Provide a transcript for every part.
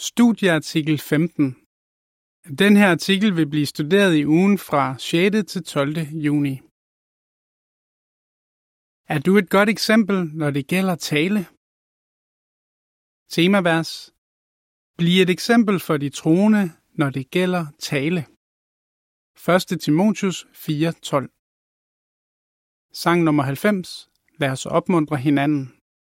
Studieartikel 15. Den her artikel vil blive studeret i ugen fra 6. til 12. juni. Er du et godt eksempel, når det gælder tale? Temavers. Bliv et eksempel for de troende, når det gælder tale. 1. Timotheus 4:12. Sang nummer 90. Lad os opmuntre hinanden.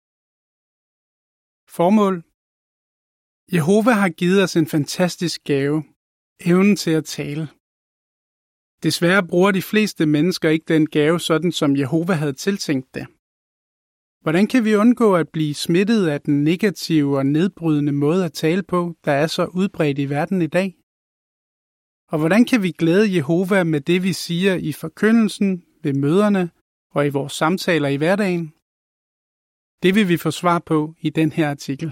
Formål. Jehova har givet os en fantastisk gave, evnen til at tale. Desværre bruger de fleste mennesker ikke den gave, sådan som Jehova havde tiltænkt det. Hvordan kan vi undgå at blive smittet af den negative og nedbrydende måde at tale på, der er så udbredt i verden i dag? Og hvordan kan vi glæde Jehova med det, vi siger i forkyndelsen, ved møderne og i vores samtaler i hverdagen? Det vil vi få svar på i den her artikel.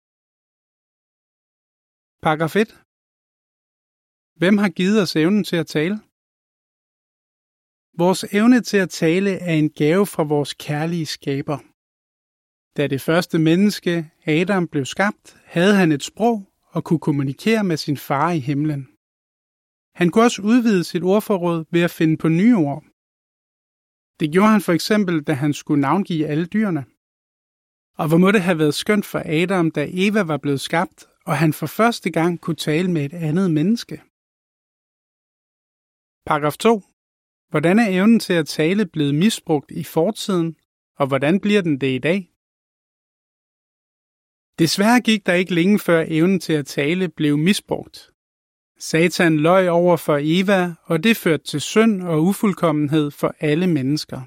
Paragraf 1. Hvem har givet os evnen til at tale? Vores evne til at tale er en gave fra vores kærlige skaber. Da det første menneske, Adam, blev skabt, havde han et sprog og kunne kommunikere med sin far i himlen. Han kunne også udvide sit ordforråd ved at finde på nye ord. Det gjorde han for eksempel, da han skulle navngive alle dyrene. Og hvor må det have været skønt for Adam, da Eva var blevet skabt, og han for første gang kunne tale med et andet menneske. Paragraf 2. Hvordan er evnen til at tale blevet misbrugt i fortiden, og hvordan bliver den det i dag? Desværre gik der ikke længe før evnen til at tale blev misbrugt. Satan løj over for Eva, og det førte til synd og ufuldkommenhed for alle mennesker.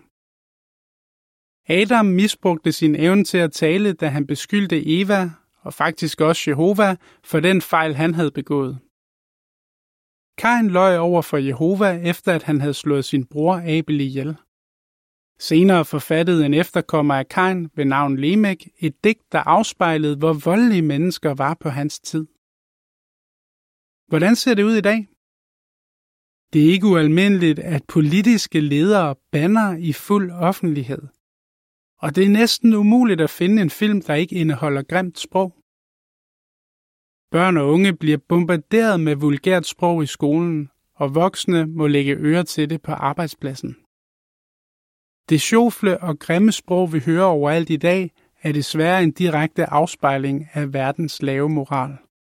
Adam misbrugte sin evne til at tale, da han beskyldte Eva, og faktisk også Jehova, for den fejl han havde begået. Kain løj over for Jehova, efter at han havde slået sin bror Abel ihjel. Senere forfattede en efterkommer af Kain ved navn Lemek et digt, der afspejlede, hvor voldelige mennesker var på hans tid. Hvordan ser det ud i dag? Det er ikke ualmindeligt, at politiske ledere bander i fuld offentlighed. Og det er næsten umuligt at finde en film, der ikke indeholder grimt sprog. Børn og unge bliver bombarderet med vulgært sprog i skolen, og voksne må lægge øre til det på arbejdspladsen. Det sjofle og grimme sprog, vi hører overalt i dag, er desværre en direkte afspejling af verdens lave moral.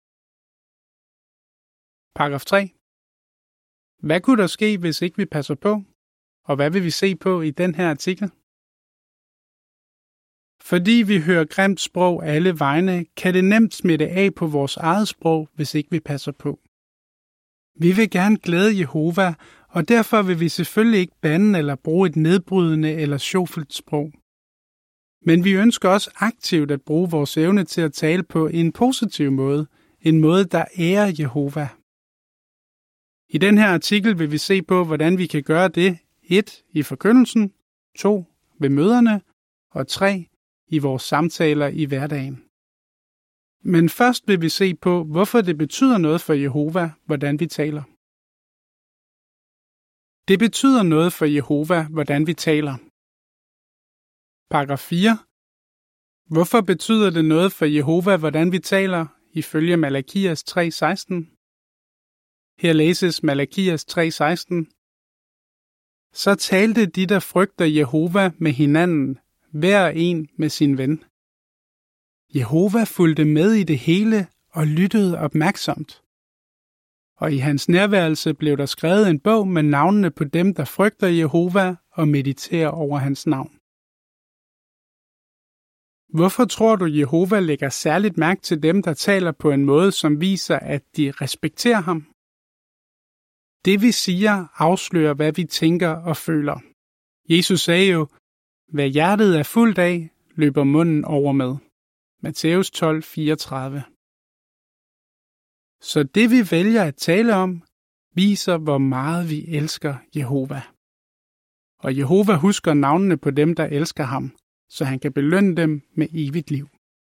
Paragraf 3. Hvad kunne der ske, hvis ikke vi passer på? Og hvad vil vi se på i den her artikel? Fordi vi hører grimt sprog alle vegne, kan det nemt smitte af på vores eget sprog, hvis ikke vi passer på. Vi vil gerne glæde Jehova, og derfor vil vi selvfølgelig ikke bande eller bruge et nedbrydende eller sjofelt sprog. Men vi ønsker også aktivt at bruge vores evne til at tale på en positiv måde, en måde, der ærer Jehova. I den her artikel vil vi se på, hvordan vi kan gøre det 1. i forkyndelsen, 2. ved møderne og 3. i vores samtaler i hverdagen. Men først vil vi se på, hvorfor det betyder noget for Jehova, hvordan vi taler. Det betyder noget for Jehova, hvordan vi taler. Paragraf 4. Hvorfor betyder det noget for Jehova, hvordan vi taler, ifølge Malakias 3:16? Her læses Malakias 3:16. Så talte de, der frygter Jehova med hinanden, hver en med sin ven. Jehova fulgte med i det hele og lyttede opmærksomt. Og i hans nærværelse blev der skrevet en bog med navnene på dem, der frygter Jehova og mediterer over hans navn. Hvorfor tror du, Jehova lægger særligt mærke til dem, der taler på en måde, som viser, at de respekterer ham? Det vi siger, afslører, hvad vi tænker og føler. Jesus sagde jo, hvad hjertet er fuldt af, løber munden over med. Matthæus 12:34. Så det vi vælger at tale om, viser hvor meget vi elsker Jehova. Og Jehova husker navnene på dem, der elsker ham, så han kan belønne dem med evigt liv.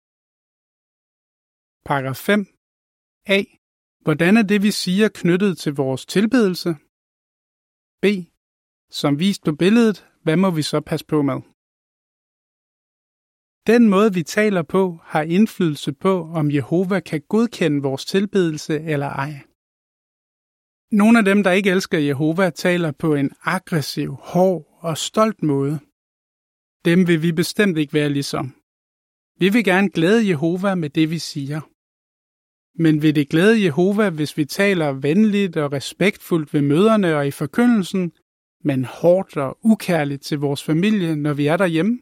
Paragraf 5. A. Hvordan er det vi siger knyttet til vores tilbedelse? B. Som vist på billedet, hvad må vi så passe på med? Den måde, vi taler på, har indflydelse på, om Jehova kan godkende vores tilbedelse eller ej. Nogle af dem, der ikke elsker Jehova, taler på en aggressiv, hård og stolt måde. Dem vil vi bestemt ikke være ligesom. Vi vil gerne glæde Jehova med det, vi siger. Men vil det glæde Jehova, hvis vi taler venligt og respektfuldt ved møderne og i forkyndelsen, men hårdt og ukærligt til vores familie, når vi er derhjemme?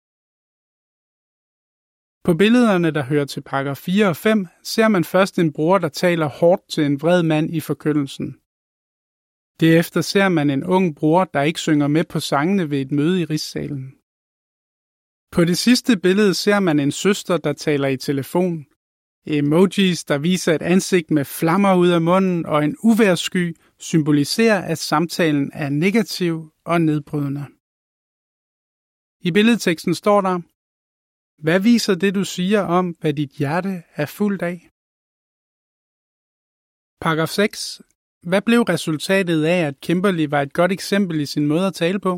På billederne, der hører til paragraf 4 og 5, ser man først en bror, der taler hårdt til en vred mand i forkyndelsen. Derefter ser man en ung bror, der ikke synger med på sangene ved et møde i rigssalen. På det sidste billede ser man en søster, der taler i telefon. Emojis, der viser et ansigt med flammer ud af munden og en uvejrssky, symboliserer, at samtalen er negativ og nedbrydende. I billedteksten står der: Hvad viser det, du siger om, hvad dit hjerte er fuldt af? Paragraf 6. Hvad blev resultatet af, at Kimberly var et godt eksempel i sin måde at tale på?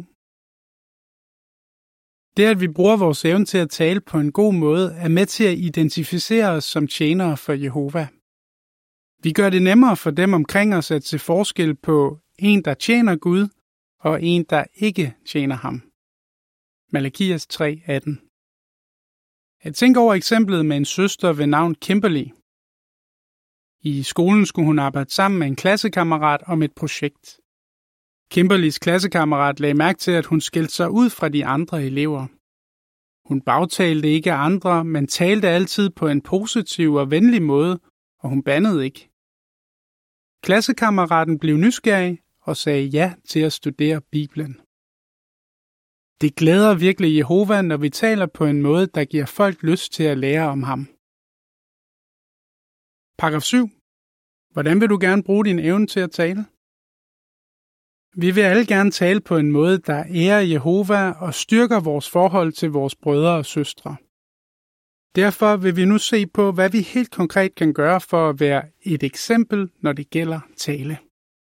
Det, at vi bruger vores evne til at tale på en god måde, er med til at identificere os som tjenere for Jehova. Vi gør det nemmere for dem omkring os at se forskel på en, der tjener Gud, og en, der ikke tjener ham. Malakias 3:18. Jeg tænker over eksemplet med en søster ved navn Kimberly. I skolen skulle hun arbejde sammen med en klassekammerat om et projekt. Kimberlys klassekammerat lagde mærke til, at hun skilte sig ud fra de andre elever. Hun bagtalte ikke andre, men talte altid på en positiv og venlig måde, og hun bandede ikke. Klassekammeraten blev nysgerrig og sagde ja til at studere Bibelen. Det glæder virkelig Jehova, når vi taler på en måde, der giver folk lyst til at lære om ham. Paragraf 7. Hvordan vil du gerne bruge din evne til at tale? Vi vil alle gerne tale på en måde, der ærer Jehova og styrker vores forhold til vores brødre og søstre. Derfor vil vi nu se på, hvad vi helt konkret kan gøre for at være et eksempel, når det gælder tale.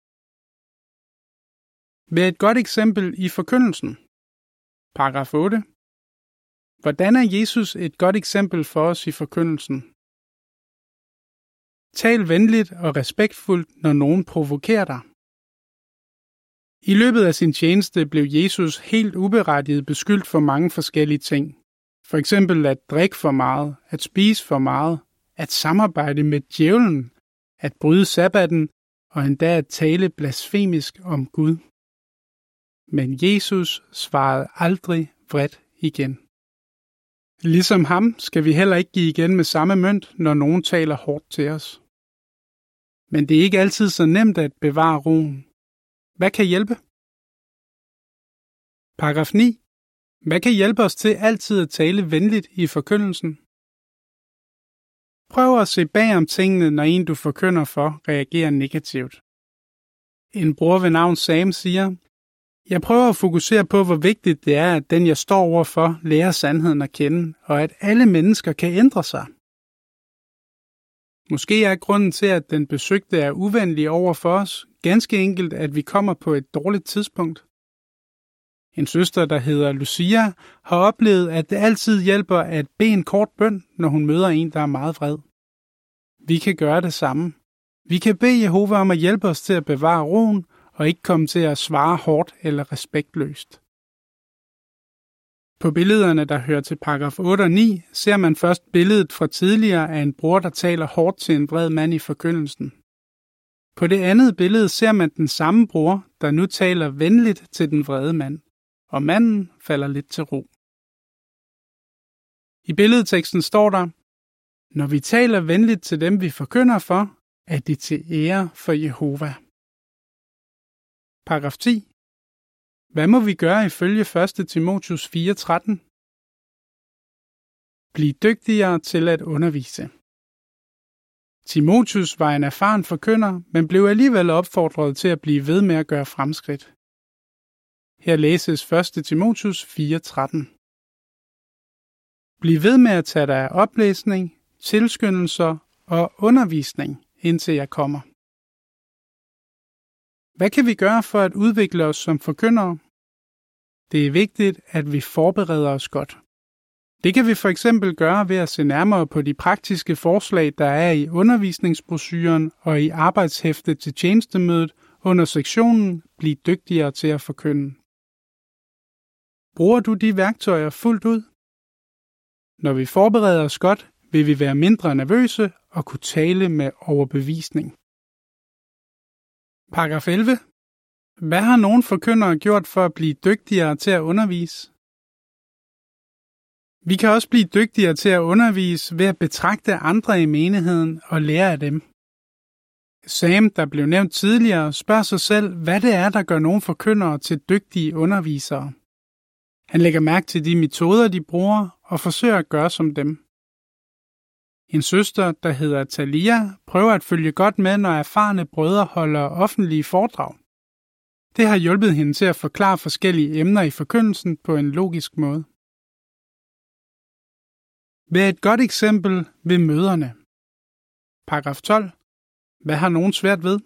Vær et godt eksempel i forkyndelsen. Paragraf 8. Hvordan er Jesus et godt eksempel for os i forkyndelsen? Tal venligt og respektfuldt, når nogen provokerer dig. I løbet af sin tjeneste blev Jesus helt uberettiget beskyldt for mange forskellige ting. For eksempel at drikke for meget, at spise for meget, at samarbejde med djævlen, at bryde sabbaten og endda at tale blasfemisk om Gud. Men Jesus svarede aldrig vredt igen. Ligesom ham skal vi heller ikke give igen med samme mønt, når nogen taler hårdt til os. Men det er ikke altid så nemt at bevare roen. Hvad kan hjælpe? Paragraf 9. Hvad kan hjælpe os til altid at tale venligt i forkyndelsen? Prøv at se bag om tingene, når en du forkynder for reagerer negativt. En bror ved navn Sam siger: Jeg prøver at fokusere på, hvor vigtigt det er, at den jeg står overfor lærer sandheden at kende, og at alle mennesker kan ændre sig. Måske er grunden til, at den besøgte er uvenlig over for os, ganske enkelt, at vi kommer på et dårligt tidspunkt. En søster, der hedder Lucia, har oplevet, at det altid hjælper at bede en kort bøn, når hun møder en, der er meget vred. Vi kan gøre det samme. Vi kan bede Jehova om at hjælpe os til at bevare roen, og ikke komme til at svare hårdt eller respektløst. På billederne, der hører til paragraf 8 og 9, ser man først billedet fra tidligere af en bror, der taler hårdt til en vred mand i forkyndelsen. På det andet billede ser man den samme bror, der nu taler venligt til den vrede mand, og manden falder lidt til ro. I billedteksten står der: Når vi taler venligt til dem, vi forkynder for, er de til ære for Jehova. Paragraf 10. Hvad må vi gøre ifølge 1. Timotheus 4:13? Bliv dygtigere til at undervise. Timotheus var en erfaren forkynder, men blev alligevel opfordret til at blive ved med at gøre fremskridt. Her læses 1. Timotheus 4:13. Bliv ved med at tage dig af oplæsning, tilskyndelser og undervisning, indtil jeg kommer. Hvad kan vi gøre for at udvikle os som forkyndere? Det er vigtigt, at vi forbereder os godt. Det kan vi for eksempel gøre ved at se nærmere på de praktiske forslag, der er i undervisningsbrochuren og i arbejdshæftet til tjenestemødet under sektionen Bliv dygtigere til at forkynde. Bruger du de værktøjer fuldt ud? Når vi forbereder os godt, vil vi være mindre nervøse og kunne tale med overbevisning. Paragraf 11. Hvad har nogle forkyndere gjort for at blive dygtigere til at undervise? Vi kan også blive dygtigere til at undervise ved at betragte andre i menigheden og lære af dem. Sam, der blev nævnt tidligere, spørger sig selv, hvad det er, der gør nogle forkyndere til dygtige undervisere. Han lægger mærke til de metoder, de bruger, og forsøger at gøre som dem. En søster, der hedder Talia, prøver at følge godt med, når erfarne brødre holder offentlige foredrag. Det har hjulpet hende til at forklare forskellige emner i forkyndelsen på en logisk måde. Vær et godt eksempel ved møderne. Paragraf 12. Hvad har nogen svært ved?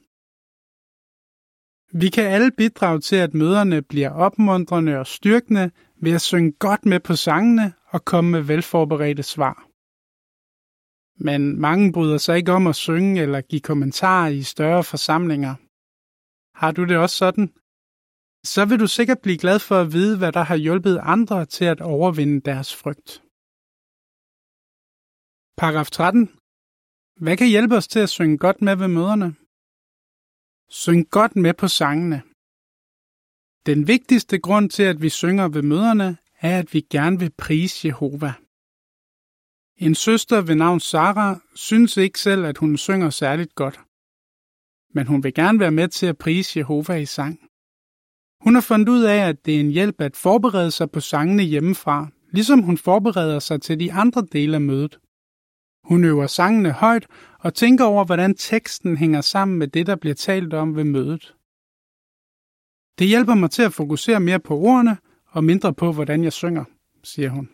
Vi kan alle bidrage til, at møderne bliver opmuntrende og styrkende ved at synge godt med på sangene og komme med velforberedte svar. Men mange bryder sig ikke om at synge eller give kommentarer i større forsamlinger. Har du det også sådan? Så vil du sikkert blive glad for at vide, hvad der har hjulpet andre til at overvinde deres frygt. Paragraf 13. Hvad kan hjælpe os til at synge godt med ved møderne? Syng godt med på sangene. Den vigtigste grund til, at vi synger ved møderne, er, at vi gerne vil prise Jehova. En søster ved navn Sarah synes ikke selv, at hun synger særligt godt. Men hun vil gerne være med til at prise Jehova i sang. Hun har fundet ud af, at det er en hjælp at forberede sig på sangene hjemmefra, ligesom hun forbereder sig til de andre dele af mødet. Hun øver sangene højt og tænker over, hvordan teksten hænger sammen med det, der bliver talt om ved mødet. Det hjælper mig til at fokusere mere på ordene og mindre på, hvordan jeg synger, siger hun.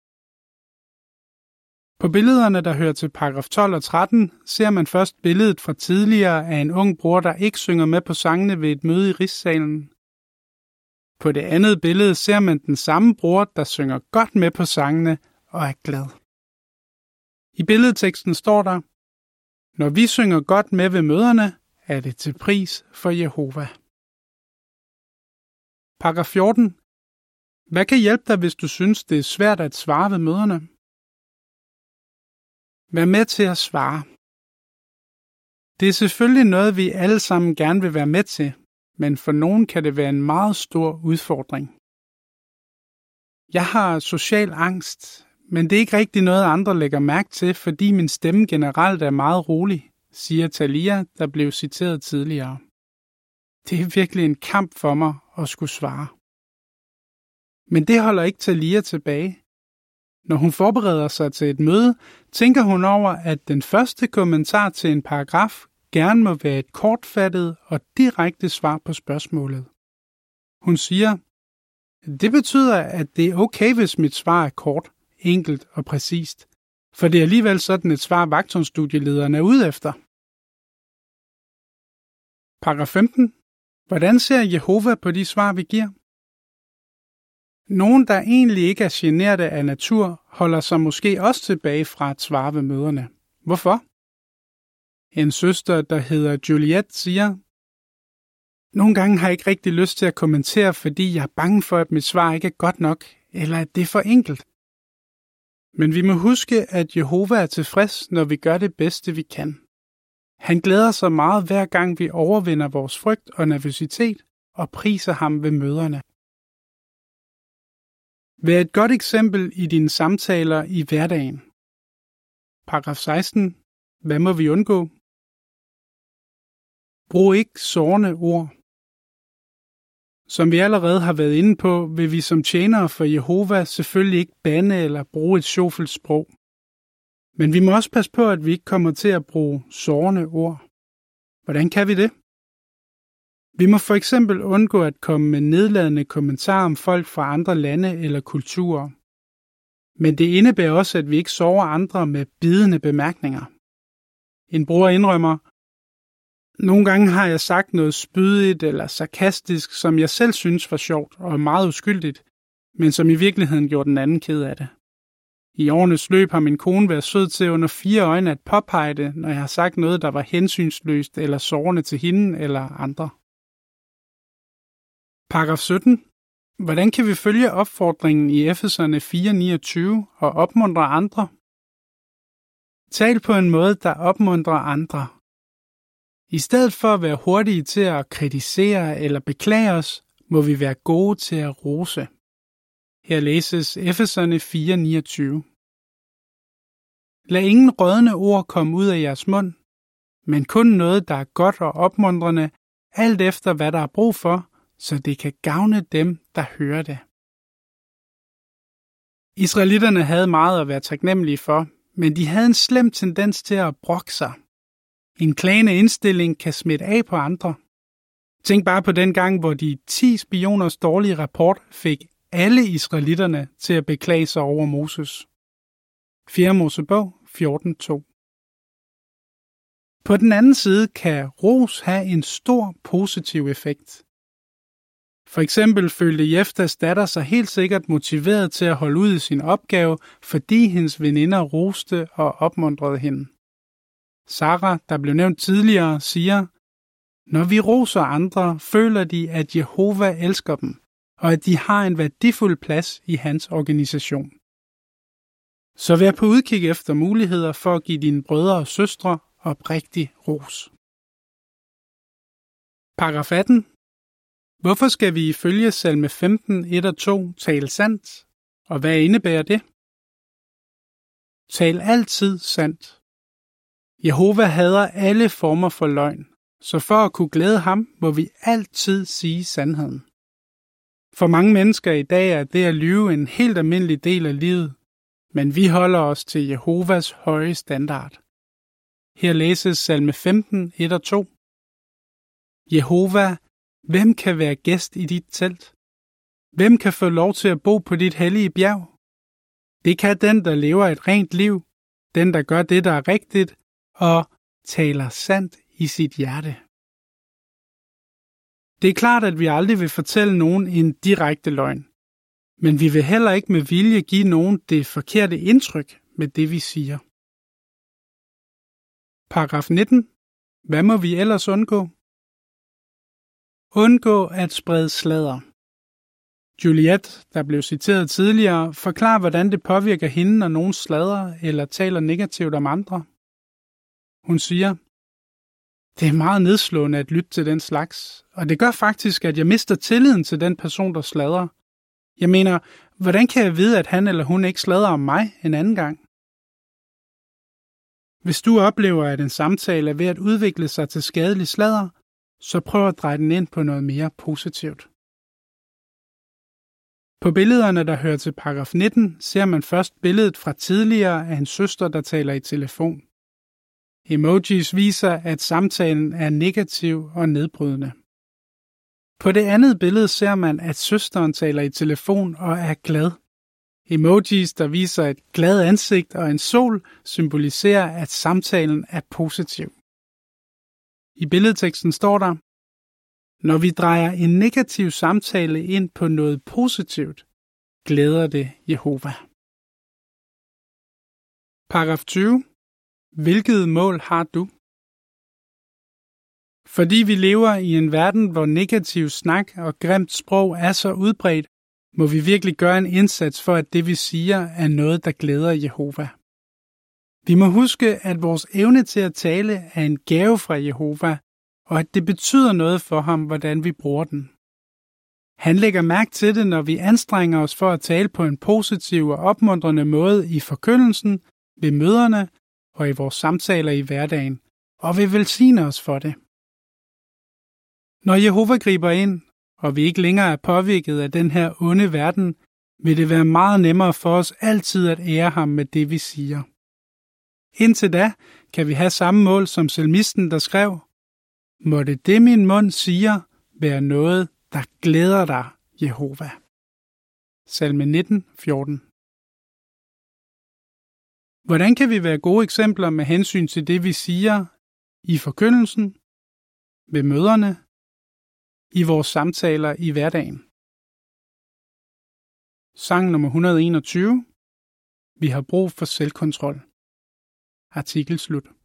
På billederne, der hører til paragraf 12 og 13, ser man først billedet fra tidligere af en ung bror, der ikke synger med på sangene ved et møde i rigssalen. På det andet billede ser man den samme bror, der synger godt med på sangene og er glad. I billedteksten står der: Når vi synger godt med ved møderne, er det til pris for Jehova. Paragraf 14. Hvad kan hjælpe dig, hvis du synes, det er svært at svare ved møderne? Vær med til at svare. Det er selvfølgelig noget, vi alle sammen gerne vil være med til, men for nogen kan det være en meget stor udfordring. Jeg har social angst, men det er ikke rigtig noget, andre lægger mærke til, fordi min stemme generelt er meget rolig, siger Talia, der blev citeret tidligere. Det er virkelig en kamp for mig at skulle svare. Men det holder ikke Talia tilbage. Når hun forbereder sig til et møde, tænker hun over, at den første kommentar til en paragraf gerne må være et kortfattet og direkte svar på spørgsmålet. Hun siger, det betyder, at det er okay, hvis mit svar er kort, enkelt og præcist, for det er alligevel sådan et svar, vagtåndsstudielederen er ude efter. Paragraf 15. Hvordan ser Jehova på de svar, vi giver? Nogen, der egentlig ikke er generte af natur, holder sig måske også tilbage fra at svare ved møderne. Hvorfor? En søster, der hedder Juliette, siger, nogle gange har jeg ikke rigtig lyst til at kommentere, fordi jeg er bange for, at mit svar ikke er godt nok, eller at det er for enkelt. Men vi må huske, at Jehova er tilfreds, når vi gør det bedste, vi kan. Han glæder sig meget, hver gang vi overvinder vores frygt og nervøsitet og priser ham ved møderne. Vær et godt eksempel i dine samtaler i hverdagen. Paragraf 16. Hvad må vi undgå? Brug ikke sårende ord. Som vi allerede har været inde på, vil vi som tjenere for Jehova selvfølgelig ikke bande eller bruge et sjofelt sprog. Men vi må også passe på, at vi ikke kommer til at bruge sårende ord. Hvordan kan vi det? Vi må for eksempel undgå at komme med nedladende kommentarer om folk fra andre lande eller kulturer. Men det indebærer også, at vi ikke sårer andre med bidende bemærkninger. En bruger indrømmer, nogle gange har jeg sagt noget spydigt eller sarkastisk, som jeg selv synes var sjovt og meget uskyldigt, men som i virkeligheden gjorde den anden ked af det. I årenes løb har min kone været sød til under 4 øjne at påpege det, når jeg har sagt noget, der var hensynsløst eller sårende til hende eller andre. Paragraf 17. Hvordan kan vi følge opfordringen i Efeserne 4:29 og opmuntre andre? Tal på en måde, der opmuntrer andre. I stedet for at være hurtige til at kritisere eller beklage os, må vi være gode til at rose. Her læses Efeserne 4:29. Lad ingen rådne ord komme ud af jeres mund, men kun noget, der er godt og opmuntrende, alt efter hvad der er brug for, så det kan gavne dem, der hører det. Israelitterne havde meget at være taknemmelige for, men de havde en slem tendens til at brokke sig. En klagende indstilling kan smitte af på andre. Tænk bare på den gang, hvor de 10 spioners dårlige rapport fik alle israelitterne til at beklage sig over Moses. 4. Mosebog 14:2. På den anden side kan ros have en stor positiv effekt. For eksempel følte Jeftas datter sig helt sikkert motiveret til at holde ud i sin opgave, fordi hendes veninder roste og opmuntrede hende. Sara, der blev nævnt tidligere, siger, når vi roser andre, føler de, at Jehova elsker dem, og at de har en værdifuld plads i hans organisation. Så vær på udkig efter muligheder for at give dine brødre og søstre oprigtig ros. Paragraf 18. Hvorfor skal vi ifølge salme 15:1-2 tale sandt, og hvad indebærer det? Tal altid sandt. Jehova hader alle former for løgn, så for at kunne glæde ham, må vi altid sige sandheden. For mange mennesker i dag er det at lyve en helt almindelig del af livet, men vi holder os til Jehovas høje standard. Her læses salme 15:1-2. Jehova, hvem kan være gæst i dit telt? Hvem kan få lov til at bo på dit hellige bjerg? Det kan den, der lever et rent liv, den, der gør det, der er rigtigt, og taler sandt i sit hjerte. Det er klart, at vi aldrig vil fortælle nogen en direkte løgn, men vi vil heller ikke med vilje give nogen det forkerte indtryk med det, vi siger. Paragraf 19. Hvad må vi ellers undgå? Undgå at sprede sladder. Juliet, der blev citeret tidligere, forklarer, hvordan det påvirker hende, når nogen sladrer eller taler negativt om andre. Hun siger, det er meget nedslående at lytte til den slags, og det gør faktisk, at jeg mister tilliden til den person, der sladrer. Jeg mener, hvordan kan jeg vide, at han eller hun ikke sladrer om mig en anden gang? Hvis du oplever, at en samtale er ved at udvikle sig til skadelig sladder, så prøv at dreje den ind på noget mere positivt. På billederne, der hører til paragraf 19, ser man først billedet fra tidligere af en søster, der taler i telefon. Emojis viser, at samtalen er negativ og nedbrydende. På det andet billede ser man, at søsteren taler i telefon og er glad. Emojis, der viser et glad ansigt og en sol, symboliserer, at samtalen er positiv. I billedteksten står der, når vi drejer en negativ samtale ind på noget positivt, glæder det Jehova. Paragraf 20. Hvilket mål har du? Fordi vi lever i en verden, hvor negativ snak og grimt sprog er så udbredt, må vi virkelig gøre en indsats for, at det vi siger er noget, der glæder Jehova. Vi må huske, at vores evne til at tale er en gave fra Jehova, og at det betyder noget for ham, hvordan vi bruger den. Han lægger mærke til det, når vi anstrenger os for at tale på en positiv og opmuntrende måde i forkyndelsen, ved møderne og i vores samtaler i hverdagen, og vil velsigne os for det. Når Jehova griber ind, og vi ikke længere er påvirket af den her onde verden, vil det være meget nemmere for os altid at ære ham med det, vi siger. Indtil da kan vi have samme mål som salmisten, der skrev, måtte det min mund siger være noget, der glæder dig, Jehova. Salme 19:14. Hvordan kan vi være gode eksempler med hensyn til det, vi siger i forkyndelsen, ved møderne, i vores samtaler i hverdagen? Sang nummer 121. Vi har brug for selvkontrol. Artikel slut.